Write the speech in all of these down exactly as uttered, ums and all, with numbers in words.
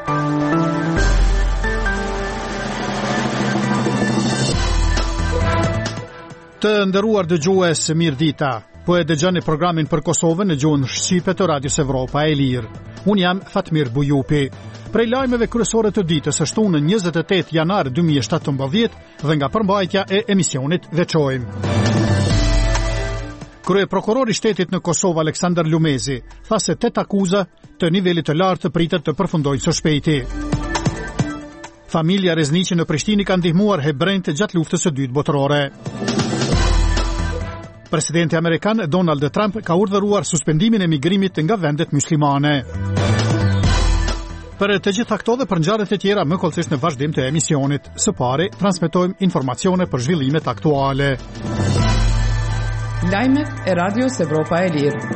Të nderuar dëgjues, mirëdita. Po e dëgjoni programin për Kosovën në gjuhën shqipe të Radios Evropa e Lirë. Unë jam Fatmir Bujupi. Prej lajmeve kryesore të ditës është unë njëzet e tetë janar dy mijë e shtatëmbëdhjetë dhe nga përmbajtja e emisionit veçojmë. Krye prokurori i shtetit në Kosovë Aleksandar Lumezi tha se tetë akuza të nivelit të lartë pritet të përfundojnë së shpejti. Familja Rezniqi në Prishtinë ka ndihmuar hebrejt gjatë luftës së dytë botërore. Presidenti Amerikan Donald Trump ka urdhëruar suspendimin e migrimit nga vendet muslimane. Për të gjitha këto dhe për ngjarjet e tjera më kollësisht në vazhdim të emisionit. Së pari, transmetojmë informacione për zhvillimet aktuale. Lajmet e Radios Evropa e Lirë.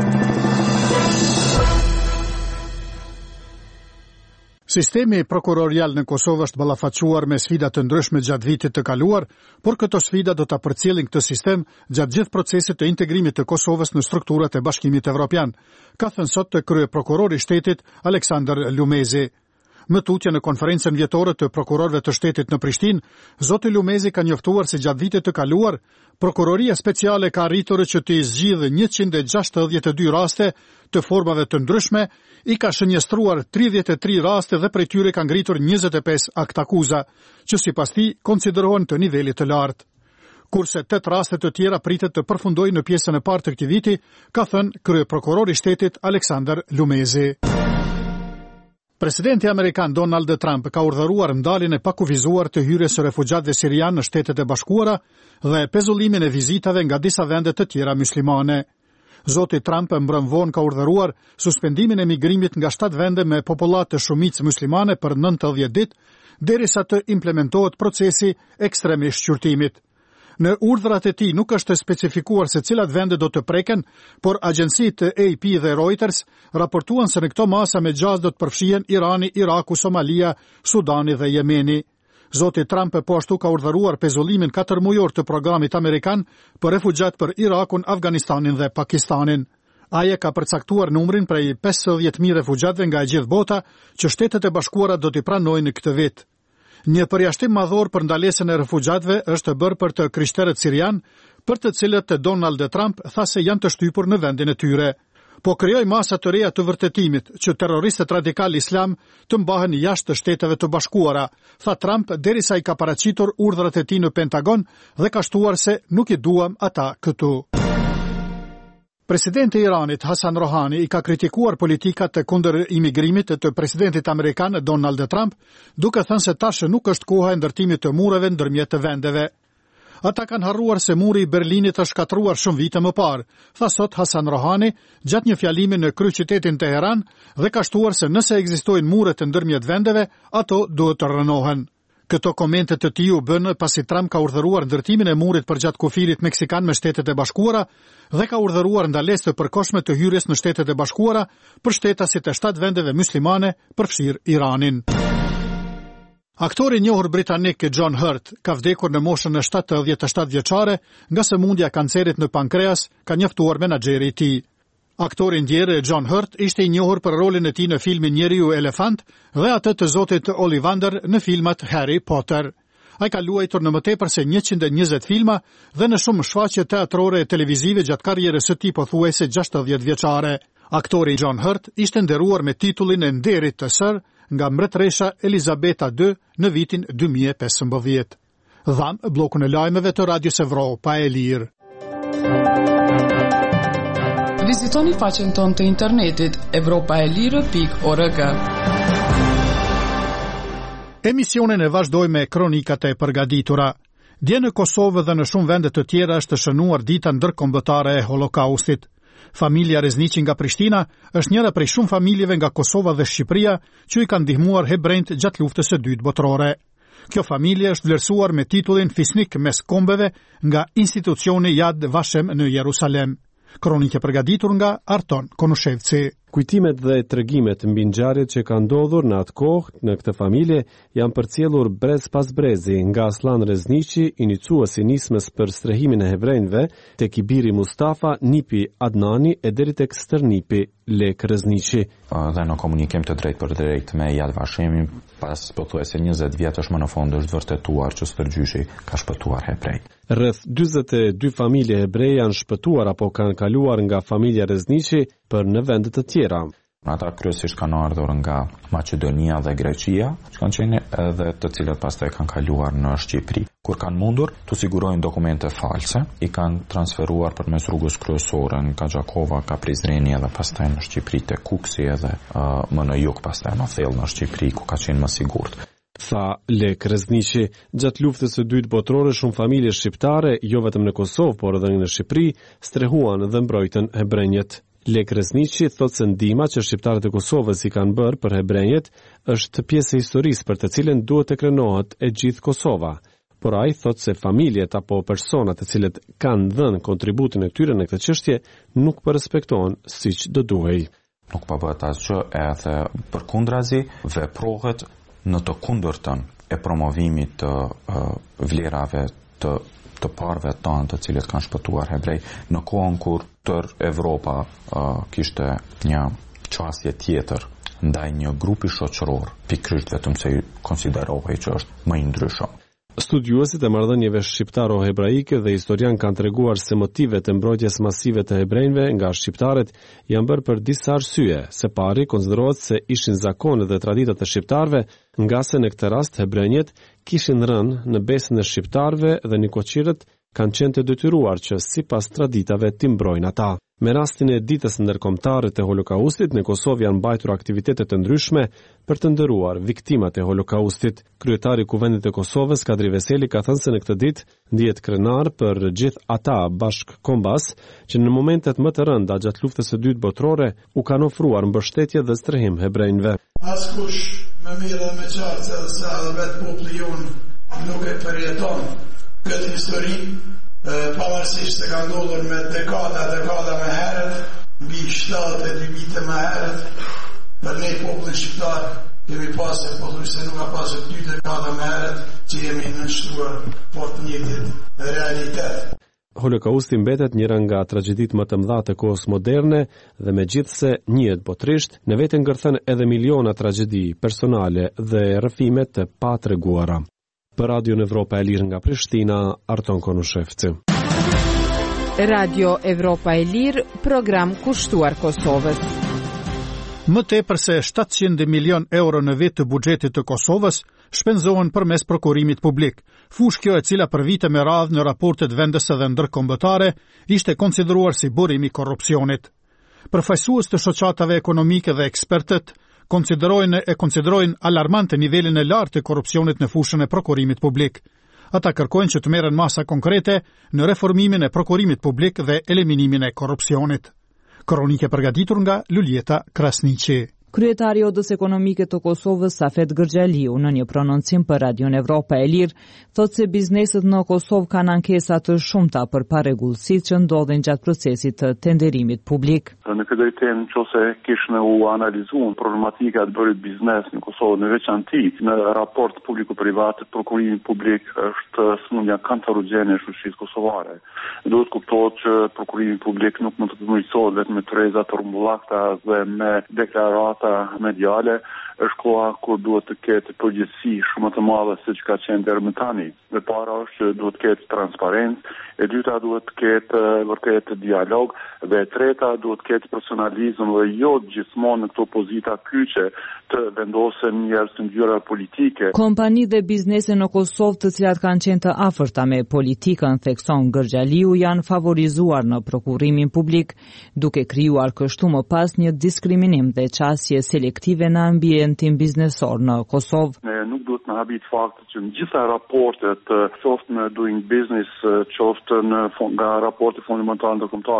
Sistemi prokurorial në Kosovë është ballafaquar me sfida të ndryshme gjatë vitit të kaluar, por këto sfida do ta përcjellin këtë sistem gjatë gjithë procesit të integrimit të Kosovës në strukturat e Bashkimit Evropian, ka thënë sot të krye prokurori i shtetit Aleksandar Lumezi. Më tutje në konferencën vjetore të prokurorëve të shtetit në Prishtinë, zoti Lumezi ka njoftuar se gjatë vitit të kaluar, Prokuroria Speciale ka arritur që të zgjidhë njëqind e gjashtëdhjetë e dy raste të formave të ndryshme, i ka shënjestruar tridhjetë e tri raste dhe prej tyre ka ngritur njëzet e pesë akt akuza, që sipas tij konsiderohen të nivelit të lartë. Kurse tetë raste të tjera pritet të përfundojnë në pjesën e parë të këtij viti, ka thënë krye prokurori i shtetit Aleksandar Lumezi. Presidenti Amerikan Donald Trump ka urdhëruar ndaljen e pakufizuar të hyrjes së refugjatëve sirianë në Shtetet e Bashkuara dhe pezullimin e vizitave nga disa vende të tjera muslimane. Zoti Trump mbrëm vonë ka urdhëruar suspendimin e migrimit nga shtatë vende me popullatë të shumicë muslimane për nëntëdhjetë ditë, derisa të implementohet procesi ekstrem i shqyrtimit. Në urdhrat e tij nuk është specifikuar se cilat vende do të preken, por agjencitë A P dhe Reuters raportuan se në këto masa me gjasë do të përfshihen Irani, Iraku, Somalia, Sudani dhe Jemeni. Zoti Trump po ashtu ka urdhëruar pezullimin katërmujor të programit amerikan për refugjat për Irakun, Afganistanin dhe Pakistanin. Ai ka përcaktuar numrin prej pesëdhjetë mijë refugjatëve nga e gjithë bota që Shtetet e Bashkuara do t'i pranojnë këtë vit. Një përjashtim madhor për ndalesën e refugjatëve është bërë për të krishterët sirian, për të cilët Donald Trump tha se janë të shtypur në vendin e tyre. Po krijoi masa të reja të vërtetimit që terroristët radikal islam të mbahen jashtë të Shteteve të Bashkuara, tha Trump derisa i ka paraqitur urdhrat e tij në Pentagon dhe ka shtuar se nuk i duam ata këtu. Presidenti i Iranit Hassan Rouhani i ka kritikuar politikat e kundër imigrimit të presidentit amerikan Donald Trump, duke thënë se tash nuk është koha e ndërtimit të mureve ndërmjet të vendeve. Ata kanë harruar se muri i Berlinit është shkatruar shumë vite më parë, tha sot Hassan Rouhani gjatë një fjalimi në kryeqytetin Teheran dhe ka shtuar se nëse ekzistojnë mure të ndërmjet vendeve, ato duhet të rënohen. Këto komente të tij u bën pasi Trump ka urdhëruar ndërtimin e murit përgjatë kufirit meksikan me Shtetet e Bashkuara dhe ka urdhëruar ndalesë të përkohshme të hyrjes në Shtetet e Bashkuara për shtetasit e shtatë vendeve muslimane, përfshirë Iranin. Aktori i njohur britanik John Hurt ka vdekur në moshën e shtatëdhjetë e shtatë vjeçare nga sëmundja e kancerit në pankreas, ka njoftuar menaxheri i tij. Aktori ndjerë John Hurt ishte i njohur për rolin e tij në filmin Njeriu Elefant dhe atë të zotit Ollivander në filmat Harry Potter. Ai ka luajtur në më tepër se njëqind e njëzet filma dhe në shumë shfaqje teatrore e televizive gjatë karrierës së tij pothuajse gjashtëdhjetë vjeçare. Aktori John Hurt ishte nderuar me titullin e nderit të Sir nga mbretëresha Elizabeta the dytë në vitin dy mijë e pesëmbëdhjetë. Dham bllokun e lajmeve të Radios Evropa e Lirë. Vizitoni faqen tonë të internetit evropaelire pikë org. Emisionin e vazhdoj me kronikat e përgatitura. Dje në Kosovë dhe në shumë vende të tjera është shënuar dita ndërkombëtare e Holokaustit. Familja Rezniqi nga Prishtina është njëra prej shumë familjeve nga Kosova dhe Shqipëria që i kanë ndihmuar hebrejt gjatë luftës së dytë botërore. Kjo familje është vlerësuar me titullin Fisnik mes kombeve nga institucioni Yad Vashem në Jerusalem. Kronike përgatitur nga Arton Konushevci. Kujtimet dhe tregimet mbi ngjarjet që kanë ndodhur në atë kohë në këtë familje janë përcjellur brez pas brezi nga Aslan Rezniqi, iniciuesi nismës për strehimin e hebrejve, tek Ibiri Mustafa, Nipi Adnani e deri tek stërnipi Lek Rezniqi. Dhe në komunikim të drejt për drejt me Yad Vashemin, pas pothuajse njëzet vjetësh më në fund është vërtetuar që Stërgjyshi ka shpëtuar hebrejt. Rreth dyzet e dy familje hebreje janë shpëtuar apo kanë kaluar nga familja Rezniqi për në vende të tjera. Ata kryesisht kanë ardhur nga Maqedonia dhe Greqia, që kanë qenë edhe të cilët pastaj kanë kaluar në Shqipëri. Kur kanë mundur të sigurojnë dokumente false, i kanë transferuar përmes rrugës kryesore nga Gjakova ka Prizreni edhe pastaj në Shqipëri te Kuksi edhe uh, më në jug pastaj në thellë në Shqipëri ku ka qenë më sigurt. Tha Lek Rezniqi, gjatë luftës së dytë botërore shumë familje shqiptare, jo vetëm në Kosovë, por edhe në Shqipëri, strehuan dhe mbrojtën hebrejët. Lek Rezniqi thot se ndihma që shqiptarët e Kosovës i kanë bërë për hebrejët është pjesë e historisë për të cilën duhet të krenohet e gjithë Kosova. Por ai thot se familjet apo personat të cilët kanë dhënë kontributin e tyre në këtë çështje nuk po respektohen siç do duhej. Nuk po bëhet asgjë, edhe përkundrazi veprohet në të kundërtën e promovimit të uh, vlerave të të parëve tanë të cilët kanë shpëtuar hebrej në kohën kur tër Evropa uh, kishte një qasje tjetër ndaj një grupi shoqëror, pikërisht vetëm se konsiderohej që është më i ndryshëm. Studiuesit e marrëdhënieve shqiptaro-hebraike dhe historian kanë treguar se motivet e mbrojtjes masive të hebrejve nga shqiptarët janë bërë për disa arsye. Së pari, konsiderohet se ishin zakonet dhe traditat e shqiptarëve, nga se në këtë rast hebrejët kishin rënë në besën e shqiptarëve dhe nikoqirët kanë qenë të detyruar që sipas traditave t'i mbrojnë ata. Me rastin e ditës ndërkombëtare të Holokaustit, në Kosovë janë mbajtur aktivitete të ndryshme për të nderuar viktimat e Holokaustit. Kryetari i Kuvendit të Kosovës, Kadri Veseli, ka thënë se në këtë ditë ndihet krenar për gjithë ata bashkëkombas që në momentet më të rënda gjatë luftës së dytë botërore u kanë ofruar mbështetje dhe strehim hebrejve. Askush më mirë dhe më qartë se edhe vetë populli jonë nuk e përjeton këtë histori. Pavarësisht se ka ndodhur me dekada, dekada me herët, mbi shtatë e dy vite me herët, për ne popullin shqiptar kemi pasur, po thuaj se nuk ka pasur dy dekada me herët që jemi nënshtruar po të njëjtit realitet. Holokausti mbetet njëra nga tragjeditë më të mëdha të kohës moderne dhe megjithse njihet botërisht, në vetë ngërthen edhe miliona tragjedi personale dhe rrëfime të patreguara. Për Radio Evropa e Lirë nga Prishtina, Arton Konushevci. Radio Evropa e Lirë, program kushtuar Kosovës. Më tepër se shtatëqind milion euro në vit të buxhetit të Kosovës shpenzohen përmes prokurimit publik. Fushë kjo e cila për vite me radhë në raportet vendese dhe ndërkombëtare ishte konsideruar si burim i korrupsionit. Përfaqësues të shoqatave ekonomike dhe ekspertët konsiderojnë e konsiderojnë alarmante nivelin e lartë të korrupsionit në fushën e prokurimit publik. Ata kërkojnë që të merren masa konkrete në reformimin e prokurimit publik dhe eliminimin e korrupsionit. Kronike përgatitur nga Luljeta Krasniqi. Kryetari i Odës Ekonomike të Kosovës, Safet Gërgjaliu, në një prononcim për Radion Evropa e Lirë, thotë se bizneset në Kosovë kanë ankesa të shumta për parregullësitë që ndodhin gjatë procesit të tenderimit publik. Në këtë drejtim, nëse kishte u analizuar problematika e bërit biznes në Kosovë në veçanti në raport publiko-privat, prokurimi publik është smundja kancerogjene e shoqërisë kosovare. Duhet kuptohet që prokurimi publik nuk mund të përmirësohet vetëm me treza të rrumbullakta dhe me deklarata mediale, është koha kur duhet të ketë përgjegjësi shumë të madhe siç ka qenë deri më tani. E para është që duhet të ketë transparencë, e dyta duhet të ketë vërtet dialog dhe e treta duhet të ketë personalizëm dhe jo gjithmonë në këto pozita kyçe të vendosen njerëz të ngjyra politike. Kompani dhe biznese në Kosovë të cilat kanë qenë të afërta me politikën, thekson Gërgjaliu, janë favorizuar në prokurimin publik, duke krijuar kështu më pas një diskriminim dhe qasje selektive në ambientin biznesor në Kosovë. Ne nuk duhet në habit fakti që në gjitha raportet, qoftë në Doing Business, qoftë në nga raporte fundamentale ndërkombëtar,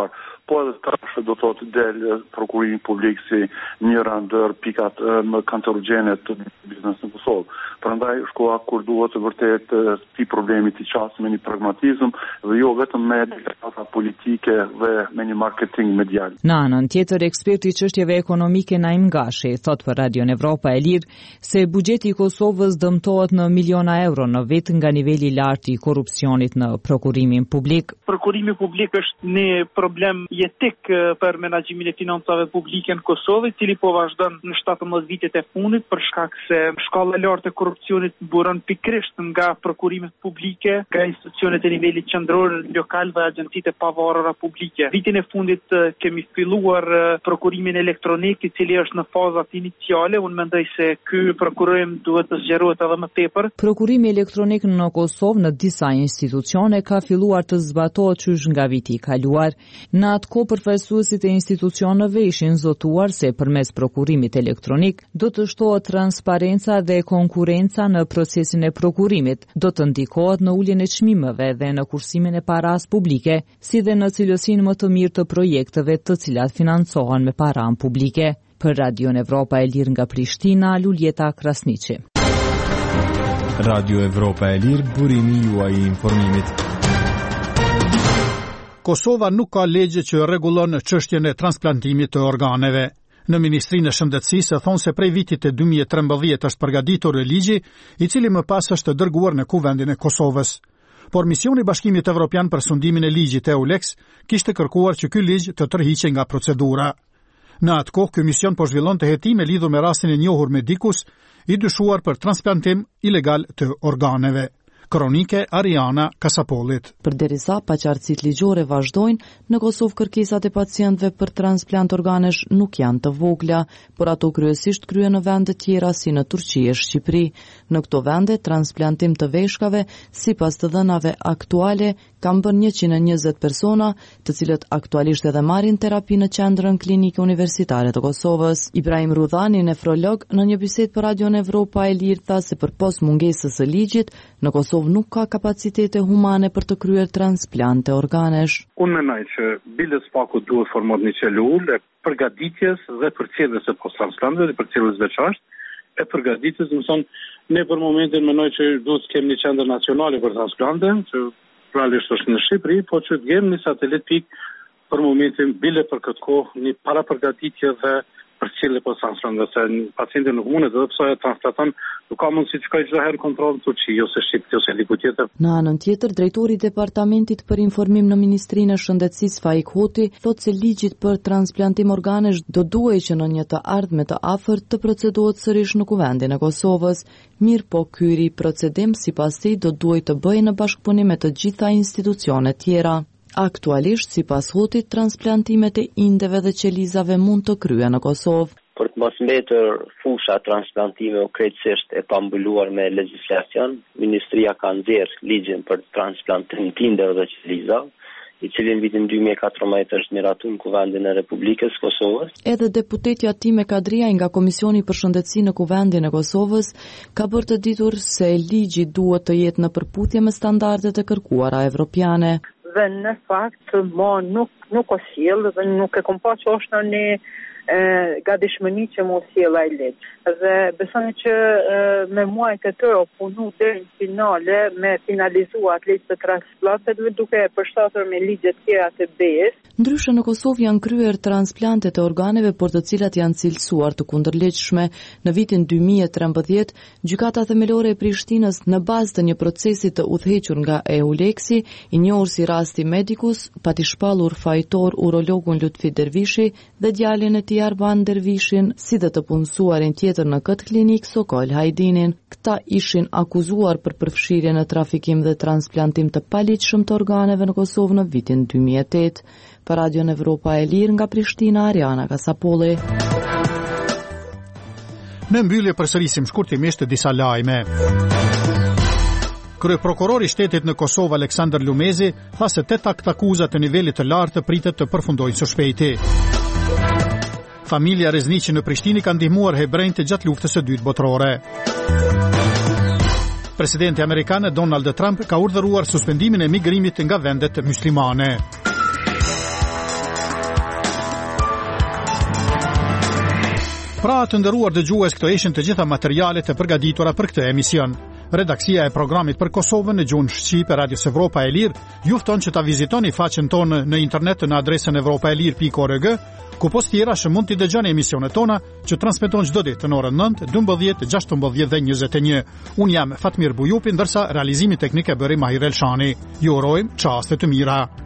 po edhe tash do thotë del prokurimi publik si njëra ndër pikat më kancerogjene të biznesit në Kosovë. Prandaj shkoa kur duhet të vërtet ti problemi të qasë me një pragmatizëm dhe jo vetëm me deklarata politike dhe me një marketing medial. Në anën tjetër, eksperti i çështjeve ekonomike Naim Gashi thot për Radion Evropa e Lirë se buxheti i Kosovës dëmtohet në miliona euro në vit nga niveli i lartë i korrupsionit në prokurimin publik. Prokurimi publik është një problem jetik për menaxhimin e financave publike në Kosovë, i cili po vazhdon në shtatëmbëdhjetë vitet e fundit për shkak se shkalla e lartë e korrupsionit buron pikërisht nga prokurimet publike, nga institucionet e nivelit qendror, lokal dhe agjencitë e pavarura publike. Vitin e fundit kemi filluar prokurimin elektronik, i cili është në fazat iniciale. Unë mendoj se ky prokurim duhet të zgjerohet edhe më tepër. Prokurimi elektronik në Kosovë në disa institucione ka filluar të zbatohet qysh nga viti i kaluar. Në atë kohë përfaqësuesit e institucioneve ishin zotuar se përmes prokurimit elektronik do të shtohet transparenca dhe konkurenca në procesin e prokurimit, do të ndikohet në uljen e çmimeve dhe në kursimin e paras publike, si dhe në cilësinë më të mirë të projekteve të cilat financohen me para publike. Për Radion Evropa e Lirë nga Prishtina, Luljeta Krasniqi. Radio Evropa e Lirë, burimi juaj i informimit. Kosova nuk ka legje që rregullon çështjen e transplantimit të organeve. Në Ministrinë e Shëndetësisë thonë se prej vitit të dy mijë e trembëdhjetë është përgatitur ligji, i cili më pas është dërguar në Kuvendin e Kosovës. Por misioni i Bashkimit Evropian për sundimin e ligjit EULEX kishte kërkuar që ky ligj të tërhiqej nga procedura. Në atë kohë, ky mision po zhvillon të hetime lidhur me rastin e njohur medikus i dyshuar për transplantim ilegal të organeve. Kronike Ariana Kasapolit. Përderisa paqartësitë ligjore vazhdojnë, në Kosovë kërkesat e pacientëve për transplant organesh nuk janë të vogla, por ato kryesisht kryen në vende tjera si në Turqi e Shqipëri. Në këto vende, transplantim të veshkave, sipas të dhënave aktuale, kanë bërë njëqind e njëzet persona, të cilët aktualisht edhe marrin terapi në qendrën klinike universitare të Kosovës. Ibrahim Rudhani, nefrolog, në një bisedë për Radion Evropa e Lirë tha se përpos mungesës së ligjit, në Kosovë nuk ka kapacitete humane për të kryer transplante organesh. Unë mendoj që bile spaku duhet formuar një celulë e përgatitjes dhe përcjelljes së post-transplanteve dhe përcjelljes veçantë e përgatitjes, do të thonë, ne për momentin mendoj që duhet të kemi një qendër nacionale për transplante, që realisht është në Shqipëri, po që të kemi një satelit pik për momentin bile për këtë kohë një parapërgatitje dhe përcjellje post-transplante, se pacienti nuk mundet edhe pse transplanton, nuk ka mundësi të shkojë çdo herë kontroll në Turqi ose Shqipëri ose diku tjetër. Në anën tjetër, drejtori i Departamentit për Informim në Ministrinë e Shëndetësisë Faik Hoti thotë se ligjit për transplantim organesh do duhej që në një të ardhme të afërt të procedohet sërish në Kuvendin e Kosovës. Mirë po ky ri procedim sipas tij do duhej të bëjë në bashkëpunim me të gjitha institucionet tjera. Aktualisht, sipas Hotit, transplantimet e indeve dhe qelizave mund të kryen në Kosovë. Për të mos mbetur fusha transplantime krejtësisht e pambuluar me legjislacion, Ministria ka nxjerrë ligjin për transplantim të indeve dhe qelizave, i cili në vitin dy mijë e katërmbëdhjetë është miratuar në Kuvendin e Republikës Kosovës. Edhe deputetja Time Kadria nga Komisioni për Shëndetësi në Kuvendin e Kosovës ka bërë të ditur se ligji duhet të jetë në përputhje me standardet e kërkuara evropiane. Dhe në fakt mo nuk nuk o sjell dhe nuk e kom pa që është në një ga dishmëni që mo sjell ai ligj. Dhe besoj që e, me muajt e tërë o punu deri në finale me finalizuar ligj të transplanteve duke e përshtatur me ligjet tjera të B E-s. Ndryshe në Kosovë janë kryer transplante të organeve por të cilat janë cilësuar të kundërligjshme. Në vitin dy mijë e trembëdhjetë, gjykata themelore e Prishtinës në bazë të një procesi të udhëhequr nga EULEX-i, i njohur si rasti Medicus, pati shpallur fajtor urologun Lutfi Dervishi dhe djalin e tij Arban Dervishin, si dhe të punësuarin tjetër në këtë klinik Sokol Hajdinin. Këta ishin akuzuar për përfshirje në trafikim dhe transplantim të paligjshëm të organeve në Kosovë në vitin dy mijë e tetë. Për Radion Evropa e Lirë nga Prishtina, Ariana Kasapolli. Në mbyllje përsërisim shkurtimisht disa lajme. Kryeprokurori i shtetit në Kosovë Aleksandar Lumezi tha se tetë akuzat të nivelit të lartë pritet të përfundojnë së shpejti. Familja Rezniqi në Prishtinë kanë ndihmuar hebrejtë gjatë luftës së dytë botërore. Presidenti amerikan Donald Trump ka urdhëruar suspendimin e migrimit nga vendet muslimane. Pra të nderuar dëgjues, këto ishin të gjitha materialet e përgatitura për këtë emision. Redaksia e programit për Kosovën në gjuhën shqipe e Radios Evropa e Lirë ju fton që ta vizitoni faqen tonë në internet në adresën evropaelir pikë org, ku post tjera që mund t'i dëgjoni emisionet tona që transmeton çdo ditë në orën nëntë, dymbëdhjetë, gjashtëmbëdhjetë dhe njëzet e një. Unë jam Fatmir Bujupi, ndërsa realizimi teknik e bëri Mahir Elshani. Ju urojmë çaste të mira.